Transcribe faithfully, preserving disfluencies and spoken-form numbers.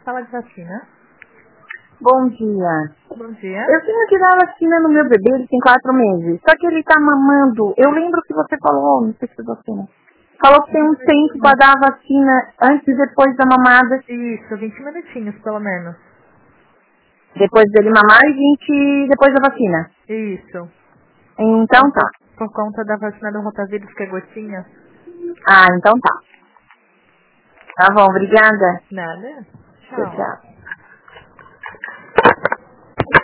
sala de vacina. Bom dia. Bom dia. Eu tenho que dar vacina no meu bebê, ele tem quatro meses. Só que ele tá mamando. Eu lembro que você falou, não sei se você não. Falou que tem um tempo para dar a vacina antes e depois da mamada. Isso, vinte minutinhos pelo menos. Depois dele mamar e vinte depois da vacina. Isso. Então tá. Por conta da vacina do rotavírus, que é gotinha. Ah, então tá. Tá bom, obrigada. Nada. Tchau, Tchau. tchau.